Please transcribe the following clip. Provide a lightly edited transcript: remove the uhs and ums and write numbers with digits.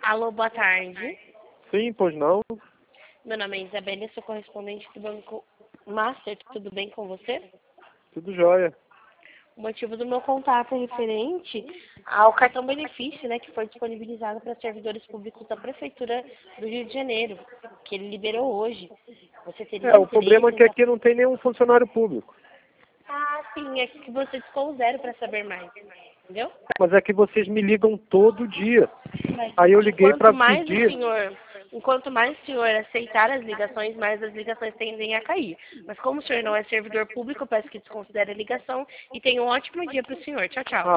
Alô, boa tarde. Sim, pois não. Meu nome é Isabelle, sou correspondente do Banco Master. Tudo bem com você? Tudo jóia. O motivo do meu contato é referente ao cartão benefício, né, que foi disponibilizado para servidores públicos da Prefeitura do Rio de Janeiro, que ele liberou hoje. Você teria O problema é que interesse aqui não tem nenhum funcionário público. Ah, sim, é que você discou o zero para saber mais, entendeu? Mas é que vocês me ligam todo dia. Mas Aí eu liguei para pedir. enquanto mais o senhor aceitar as ligações, mais as ligações tendem a cair. Mas como o senhor não é servidor público, eu peço que desconsidere a ligação e tenha um ótimo dia para o senhor. Tchau, tchau.